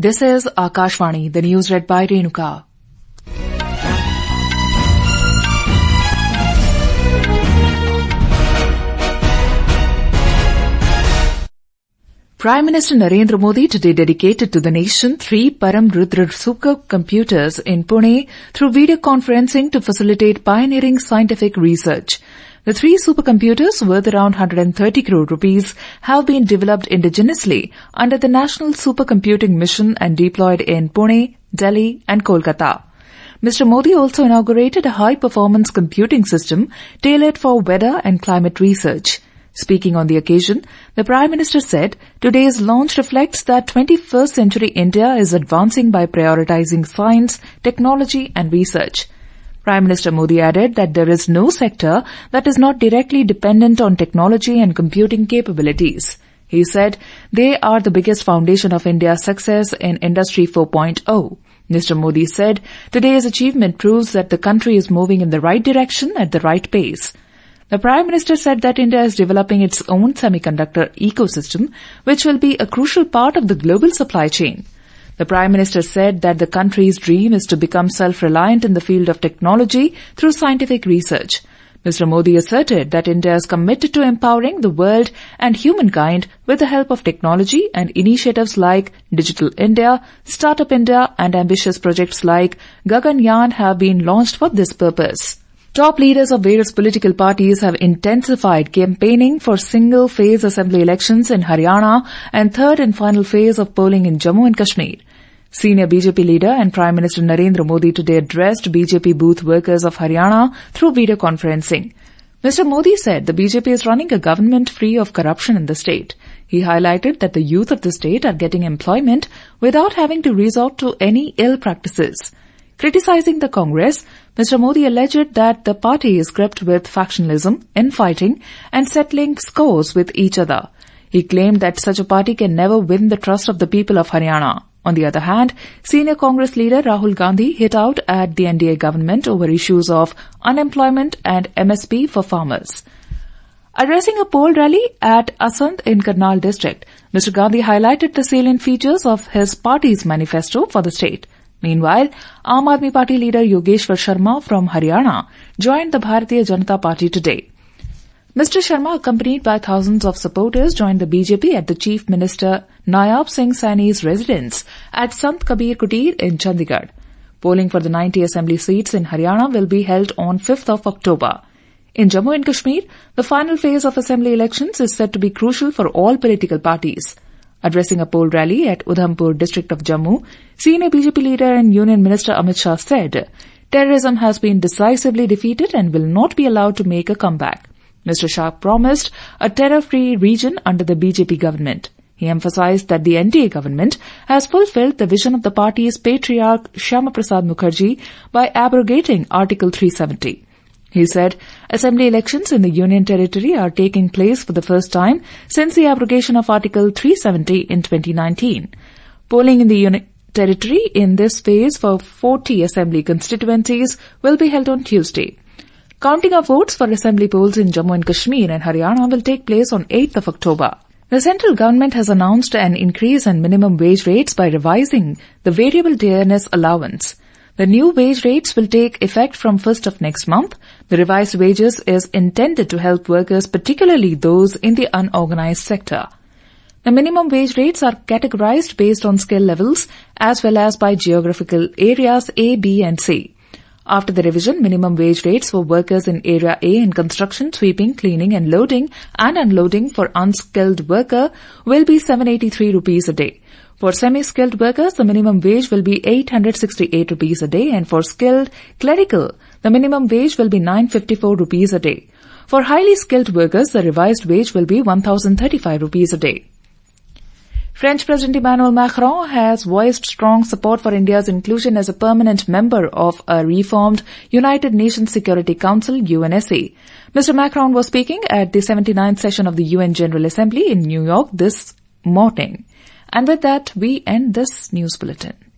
This is Akashvani, the news read by Renuka. Prime Minister Narendra Modi today dedicated to the nation 3 Param Rudra supercomputers in Pune through video conferencing to facilitate pioneering scientific research. The 3 supercomputers, worth around 130 crore rupees, have been developed indigenously under the National Supercomputing Mission and deployed in Pune, Delhi and Kolkata. Mr. Modi also inaugurated a high-performance computing system tailored for weather and climate research. Speaking on the occasion, the Prime Minister said, today's launch reflects that 21st century India is advancing by prioritizing science, technology and research. Prime Minister Modi added that there is no sector that is not directly dependent on technology and computing capabilities. He said, they are the biggest foundation of India's success in Industry 4.0. Mr. Modi said, today's achievement proves that the country is moving in the right direction at the right pace. The Prime Minister said that India is developing its own semiconductor ecosystem, which will be a crucial part of the global supply chain. The Prime Minister said that the country's dream is to become self-reliant in the field of technology through scientific research. Mr. Modi asserted that India is committed to empowering the world and humankind with the help of technology, and initiatives like Digital India, Startup India and ambitious projects like Gaganyaan have been launched for this purpose. Top leaders of various political parties have intensified campaigning for single-phase assembly elections in Haryana and third and final phase of polling in Jammu and Kashmir. Senior BJP leader and Prime Minister Narendra Modi today addressed BJP booth workers of Haryana through video conferencing. Mr. Modi said the BJP is running a government free of corruption in the state. He highlighted that the youth of the state are getting employment without having to resort to any ill practices. Criticizing the Congress, Mr. Modi alleged that the party is gripped with factionalism, infighting and settling scores with each other. He claimed that such a party can never win the trust of the people of Haryana. On the other hand, senior Congress leader Rahul Gandhi hit out at the NDA government over issues of unemployment and MSP for farmers. Addressing a poll rally at Asant in Karnal district, Mr. Gandhi highlighted the salient features of his party's manifesto for the state. Meanwhile, Aam Aadmi Party leader Yogeshwar Sharma from Haryana joined the Bharatiya Janata Party today. Mr. Sharma, accompanied by thousands of supporters, joined the BJP at the Chief Minister Nayab Singh Saini's residence at Sant Kabir Kutir in Chandigarh. Polling for the 90 assembly seats in Haryana will be held on 5th of October. In Jammu and Kashmir, the final phase of assembly elections is said to be crucial for all political parties. Addressing a poll rally at Udhampur district of Jammu, senior BJP leader and Union Minister Amit Shah said, terrorism has been decisively defeated and will not be allowed to make a comeback. Mr. Shah promised a terror-free region under the BJP government. He emphasized that the NDA government has fulfilled the vision of the party's patriarch Shyama Prasad Mukherjee by abrogating Article 370. He said, assembly elections in the Union Territory are taking place for the first time since the abrogation of Article 370 in 2019. Polling in the Union Territory in this phase for 40 assembly constituencies will be held on Tuesday. Counting of votes for assembly polls in Jammu and Kashmir and Haryana will take place on 8th of October. The central government has announced an increase in minimum wage rates by revising the variable dearness allowance. The new wage rates will take effect from 1st of next month. The revised wages is intended to help workers, particularly those in the unorganized sector. The minimum wage rates are categorized based on skill levels as well as by geographical areas A, B and C. After the revision, minimum wage rates for workers in Area A in construction, sweeping, cleaning and loading and unloading for unskilled worker will be 783 rupees a day. For semi-skilled workers, the minimum wage will be 868 rupees a day, and for skilled clerical, the minimum wage will be 954 rupees a day. For highly skilled workers, the revised wage will be 1035 rupees a day. French President Emmanuel Macron has voiced strong support for India's inclusion as a permanent member of a reformed United Nations Security Council, UNSC. Mr. Macron was speaking at the 79th session of the UN General Assembly in New York this morning. And with that, we end this news bulletin.